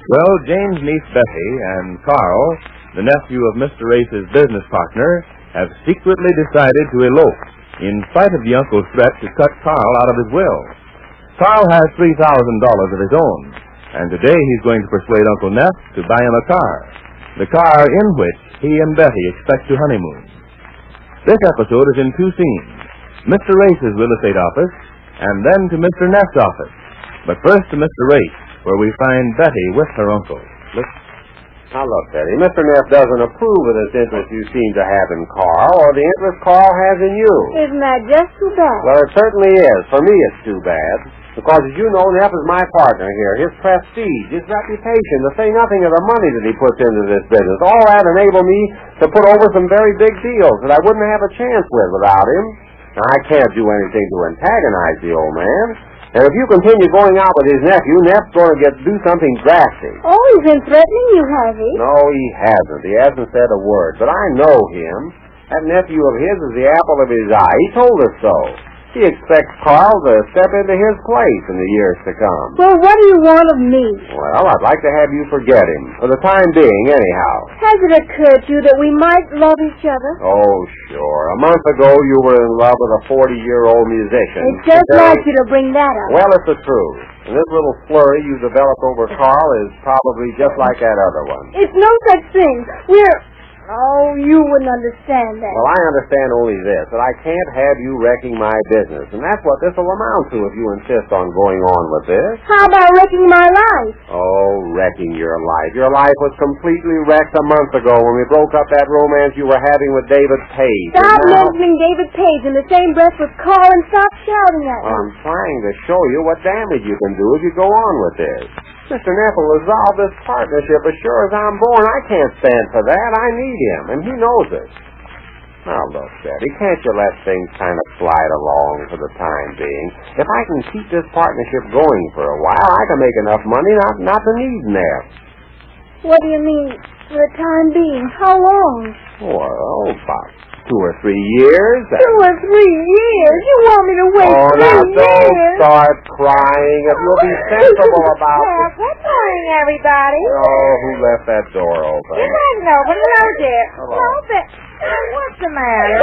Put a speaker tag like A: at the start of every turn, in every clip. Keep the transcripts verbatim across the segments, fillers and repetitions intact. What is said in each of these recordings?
A: Well, Jane's niece Betty and Carl, the nephew of Mister Race's business partner, have secretly decided to elope, in spite of the uncle's threat to cut Carl out of his will. Carl has three thousand dollars of his own, and today he's going to persuade Uncle Neff to buy him a car, the car in which he and Betty expect to honeymoon. This episode is in two scenes, Mister Race's real estate office, and then to Mister Neff's office. But first to Mister Race, where we find Betty with her uncle. Look.
B: Now look, Betty, Mister Neff doesn't approve of this interest you seem to have in Carl, or the interest Carl has in you.
C: Isn't that just too bad?
B: Well, it certainly is. For me, it's too bad. Because, as you know, Neff is my partner here. His prestige, his reputation, to say nothing of the money that he puts into this business. All that enabled me to put over some very big deals that I wouldn't have a chance with without him. Now, I can't do anything to antagonize the old man. And if you continue going out with his nephew, Neff's going to get do something drastic.
C: Oh, he's been threatening you, has he?
B: No, he hasn't. He hasn't said a word. But I know him. That nephew of his is the apple of his eye. He told us so. He expects Carl to step into his place in the years to come.
C: Well, what do you want of me?
B: Well, I'd like to have you forget him. For the time being, anyhow.
C: Has it occurred to you that we might love each other?
B: Oh, sure. A month ago, you were in love with a forty-year-old musician.
C: It's just
B: There-
C: like you to bring that up.
B: Well, it's the truth. And this little flurry you developed over Carl is probably just like that other one.
C: It's no such thing. We're... Oh, you wouldn't understand that.
B: Well, I understand only this, that I can't have you wrecking my business. And that's what this will amount to if you insist on going on with this.
C: How about wrecking my life?
B: Oh, wrecking your life. Your life was completely wrecked a month ago when we broke up that romance you were having with David Page.
C: Stop
B: And now-
C: mentioning David Page in the same breath with Carl and stop shouting at me.
B: I'm trying to show you what damage you can do if you go on with this. Mister Neff will resolve this partnership as sure as I'm born. I can't stand for that. I need him, and he knows it. Now, look, Betty, can't you let things kind of slide along for the time being? If I can keep this partnership going for a while, I can make enough money not, not to need Neff.
C: What do you mean, for the time being? How long?
B: Well, about two or three years.
C: Two or three years? You want me to wait
B: Oh,
C: three
B: now
C: years?
B: don't start crying. If you'll be sensible about it.
C: Good morning, everybody.
B: Oh, who left that door open?
C: I know, but hello, dear.
B: Hello.
C: No, but what's the matter?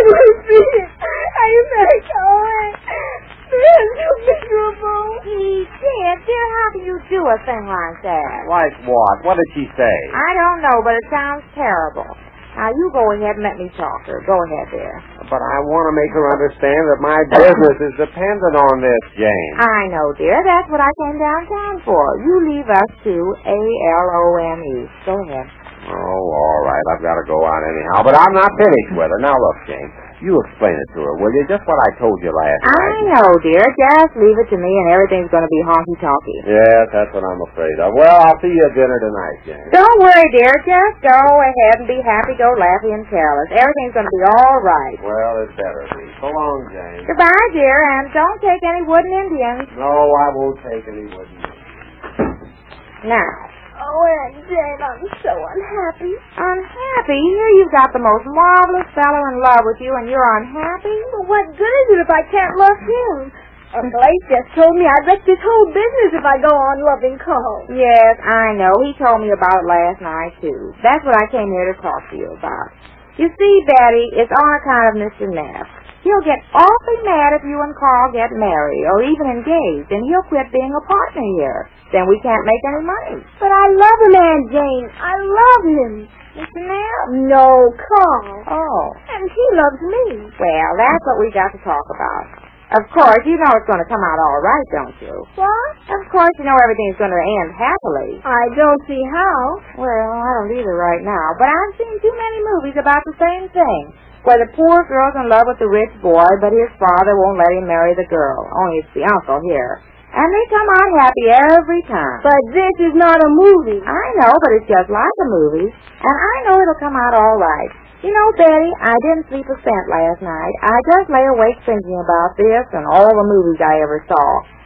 C: Are you very going? I'm so miserable.
D: He did. Dear, how do you do a thing like that?
B: Like what? What did she say?
D: I don't know, but it sounds terrible. Now, you go ahead and let me talk to her. Go ahead, dear.
B: But I want to make her understand that my business is dependent on this, Jane.
D: I know, dear. That's what I came downtown for. You leave us to A L O M E. Go ahead.
B: Oh, all right. I've got to go on anyhow. But I'm not finished with her. Now, look, Jane. You explain it to her, will you? Just what I told you last
D: I
B: night.
D: know, dear. Just leave it to me and everything's going to be honky-tonky.
B: Yes, that's what I'm afraid of. Well, I'll see you at dinner tonight, Jane.
D: Don't worry, dear. Just go ahead and be happy-go-lucky and careless. Everything's going to be all right.
B: Well, it better be. So long, Jane.
D: Goodbye, dear, and don't take any wooden Indians.
B: No, I won't take any with you.
D: Now.
C: Oh, Aunt Jane, I'm so unhappy.
D: Unhappy? Here you've got the most marvelous fellow in love with you, and you're unhappy?
C: Well, what good is it if I can't love him? Uncle Ace just told me I'd wreck this whole business if I go on loving Carl.
D: Yes, I know. He told me about it last night, too. That's what I came here to talk to you about. You see, Betty, it's on account of Mister Neff. He'll get awfully mad if you and Carl get married or even engaged, and he'll quit being a partner here. Then we can't make any money.
C: But I love him, Aunt Jane. I love him.
D: Mister Neff?
C: No, Carl.
D: Oh.
C: And he loves me.
D: Well, that's what we got to talk about. Of course, you know it's going to come out all right, don't you?
C: What?
D: Of course, you know everything's going to end happily.
C: I don't see how.
D: Well, I don't either right now, but I've seen too many movies about the same thing, where the poor girl's in love with the rich boy, but his father won't let him marry the girl. Only it's the uncle here. And they come out happy every time.
C: But this is not a movie.
D: I know, but it's just like a movie, and I know it'll come out all right. You know, Betty, I didn't sleep a cent last night. I just lay awake thinking about this and all the movies I ever saw.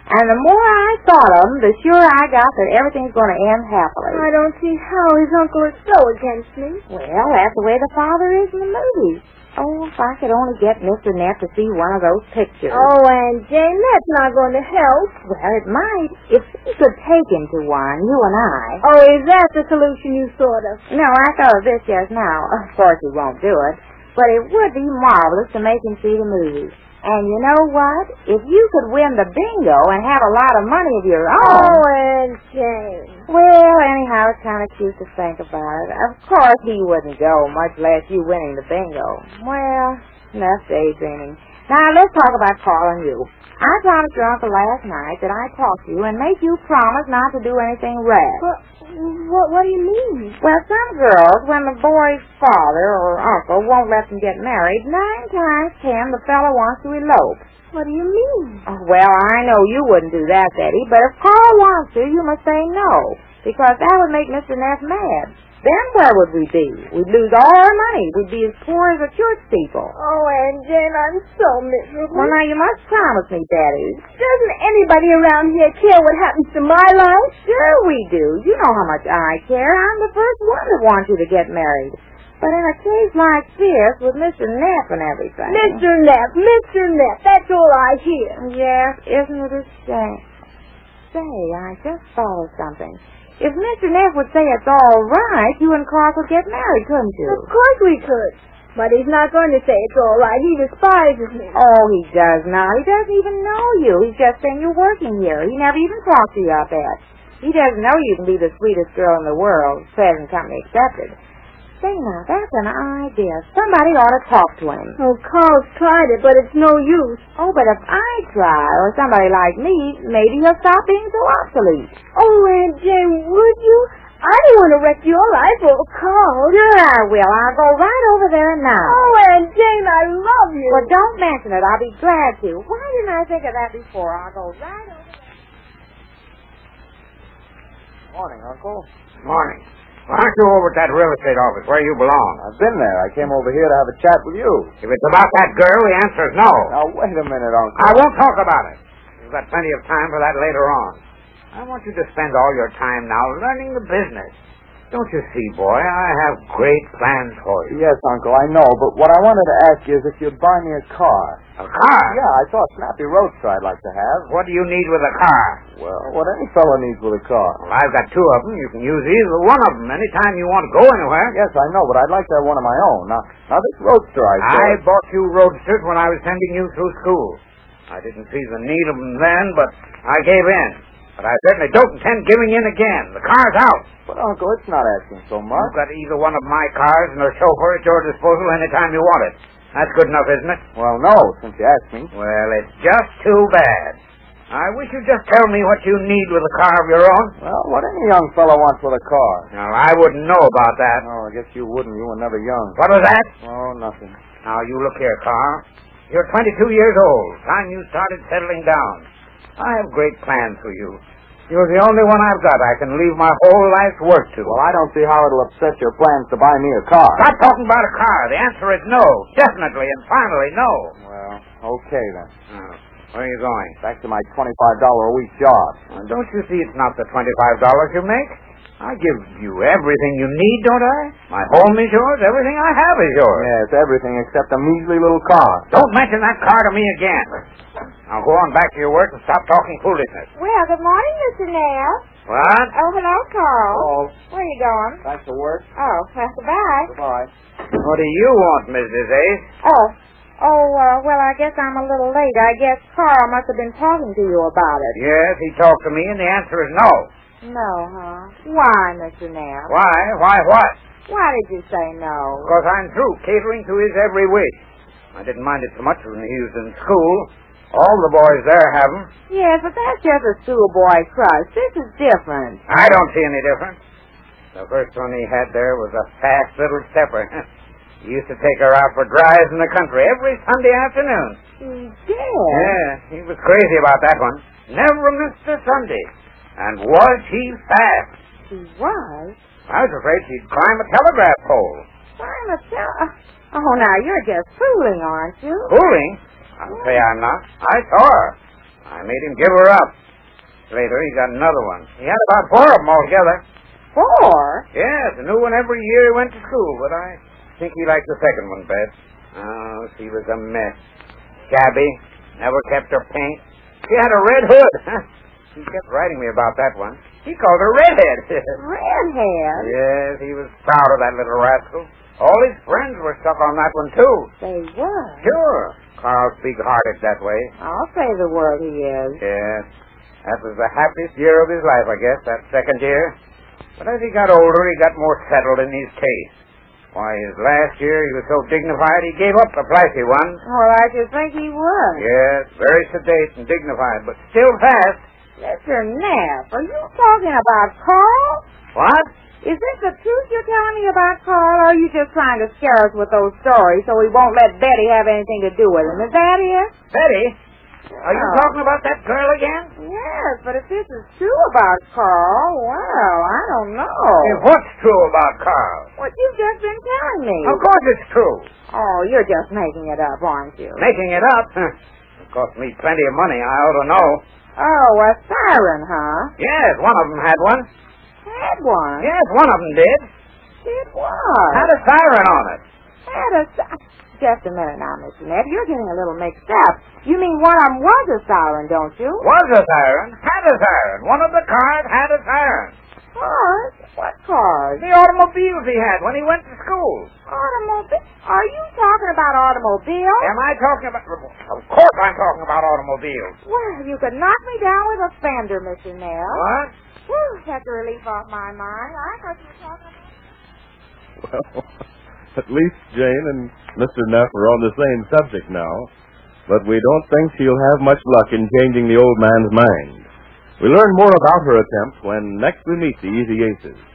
D: And the more I thought of him, the surer I got that everything's going to end happily.
C: I don't see how his uncle is so against me.
D: Well, that's the way the father is in the movies. Oh, if I could only get Mister Neff to see one of those pictures.
C: Oh, Aunt Jane, that's not going to help.
D: Well, it might. If he could take him to one, you and I.
C: Oh, is that the solution you thought of?
D: No, I thought of this just now. Of course, he won't do it. But it would be marvelous to make him see the movie. And you know what? If you could win the bingo and have a lot of money of your own...
C: Oh, Aunt Jane.
D: Well, anyhow, it's kind of cute to think about it. Of course he wouldn't go, much less you winning the bingo. Well, enough daydreaming. Now, let's talk about Carl and you. I promised your uncle last night that I'd talk to you and make you promise not to do anything rash.
C: What, what, what do you mean?
D: Well, some girls, when the boy's father or uncle won't let them get married, nine times ten the fellow wants to elope.
C: What do you mean?
D: Oh, well, I know you wouldn't do that, Betty, but if Carl wants to, you must say no, because that would make Mister Neff mad. Then where would we be? We'd lose all our money. We'd be as poor as the church people.
C: Oh, Aunt Jane, I'm so miserable.
D: Well, now, you must promise me, Betty.
C: Doesn't anybody around here care what happens to my life?
D: Sure we do. You know how much I care. I'm the first one that wants you to get married. But in a case like this, with Mister Neff and everything...
C: Mister Neff, Mister Neff, that's all I hear.
D: Yes, isn't it a shame? Say, I just thought of something. If Mister Neff would say it's all right, you and Carl could get married, couldn't you?
C: Of course we could. But he's not going to say it's all right. He despises me.
D: Oh, he does not. He doesn't even know you. He's just saying you're working here. He never even talked to you about that. He doesn't know you can be the sweetest girl in the world, present company accepted. Say now, that's an idea. Somebody ought to talk to him.
C: Oh, Carl's tried it, but it's no use.
D: Oh, but if I try, or somebody like me, maybe he'll stop being so obsolete.
C: Oh, Aunt Jane, would you? I don't want to wreck your life over Carl.
D: Sure I will. I'll go right over there now.
C: Oh, Aunt Jane, I love you.
D: Well, don't mention it. I'll be glad to. Why didn't I think of that before? I'll go right over there.
E: Morning, Uncle.
B: Morning. Why aren't you over at that real estate office where you belong?
E: I've been there. I came over here to have a chat with you.
B: If it's about that girl, the answer is no.
E: Now, wait a minute, Uncle.
B: I won't talk about it. You've got plenty of time for that later on. I want you to spend all your time now learning the business. Don't you see, boy, I have great plans for you.
E: Yes, Uncle, I know, but what I wanted to ask you is if you'd buy me a car.
B: A car?
E: Yeah, I saw a snappy roadster I'd like to have.
B: What do you need with a car?
E: Well, what any fellow needs with a car.
B: Well, I've got two of them. You can use either one of them anytime you want to go anywhere.
E: Yes, I know, but I'd like to have one of my own. Now, now this roadster I saw...
B: I bought you roadsters when I was sending you through school. I didn't see the need of them then, but I gave in. But I certainly don't intend giving in again. The car's out.
E: But, Uncle, it's not asking so much.
B: You've got either one of my cars and a chauffeur at your disposal anytime you want it. That's good enough, isn't it?
E: Well, no, since you asked me.
B: Well, it's just too bad. I wish you'd just tell me what you need with a car of your own.
E: Well, what any young fellow wants with a car.
B: Now, I wouldn't know about that.
E: Oh, I guess you wouldn't. You were never young.
B: What was that?
E: Oh, nothing.
B: Now, you look here, Carl. You're twenty-two years old. Time you started settling down. I have great plans for you. You're the only one I've got I can leave my whole life's work to.
E: Well, I don't see how it'll upset your plans to buy me a car.
B: Stop talking about a car. The answer is no. Definitely and finally no.
E: Well, okay then.
B: Oh, where are you going?
E: Back to my twenty-five dollars a week job.
B: Well, don't you see it's not the twenty-five dollars you make? I give you everything you need, don't I? My home is yours. Everything I have is yours.
E: Yes, everything except a measly little car.
B: Don't mention that car to me again. Now go on back to your work and stop talking foolishness.
D: Well, good morning, Mister Neff.
B: What?
D: Oh, hello, Carl.
E: Oh,
D: Where are you going?
E: back to work.
D: Oh, well, goodbye.
E: Goodbye.
B: What do you want, Missus Ace?
D: Oh, oh, uh, well, I guess I'm a little late. I guess Carl must have been talking to you about it.
B: Yes, he talked to me, and the answer is no.
D: No, huh? Why, Mister Neff?
B: Why? Why what?
D: Why did you say no?
B: Because I'm through catering to his every wish. I didn't mind it so much when he was in school. All the boys there have 'em.
D: Yes, but that's just a schoolboy crush. This is different.
B: I don't see any difference. The first one he had there was a fast little stepper. He used to take her out for drives in the country every Sunday afternoon.
D: He did?
B: Yeah, he was crazy about that one. Never missed a Sunday. And was he fast?
D: He was?
B: I was afraid she'd climb a telegraph pole.
D: Climb a tel... Oh, now, you're just fooling, aren't you?
B: Fooling? I'll say I'm not. I saw her. I made him give her up.
F: later, he got another one. He had about four of them altogether.
D: Four?
F: Yes, a new one every year he went to school, but I think he liked the second one best. Oh, she was a mess. Shabby, never kept her paint. She had a red hood. He kept writing me about that one. He called her Redhead.
D: Redhead?
F: Yes, he was proud of that little rascal. All his friends were stuck on that one, too.
D: They were?
F: Sure. Carl's big-hearted that way.
D: I'll say the word he is.
F: Yes. That was the happiest year of his life, I guess, that second year. But as he got older, he got more settled in his taste. Why, his last year he was so dignified he gave up the flashy one.
D: Well, I should think he would.
F: Yes, very sedate and dignified, but still fast.
D: Mister Knapp, are you talking about Carl?
F: What?
D: Is this the truth you're telling me about Carl, or are you just trying to scare us with those stories so we won't let Betty have anything to do with him? Is that it?
F: Betty? Are you
D: Oh.
F: talking about that girl again?
D: Yes, but if this is true about Carl, well, I don't know.
F: If what's true about Carl?
D: What you've just been telling me.
F: Of course it's true.
D: Oh, you're just making it up, aren't you?
F: Making it up? It cost me plenty of money, I ought to know.
D: Oh, a siren, huh?
F: Yes, one of them had one.
D: Had one?
F: Yes, one of them did.
D: It was.
F: Had a siren on it.
D: Had a si- Just a minute now, Mister Ned. You're getting a little mixed up. You mean one of them was a siren, don't you?
F: Was a siren. Had a siren. One of the cars had a siren.
D: Cars? What cars?
F: The automobiles he had when he went to school.
D: Automobile? Are you talking about automobiles?
F: Am I talking about... Of course I'm talking about automobiles.
D: Well, you could knock me down with a fender, Mister Nell.
F: What?
D: Whew, that's a relief off my mind. I thought you were talking about...
A: Well, at least Jane and Mister Neff are on the same subject now, but we don't think she'll have much luck in changing the old man's mind. We'll learn more about her attempt when next we meet the Easy Aces.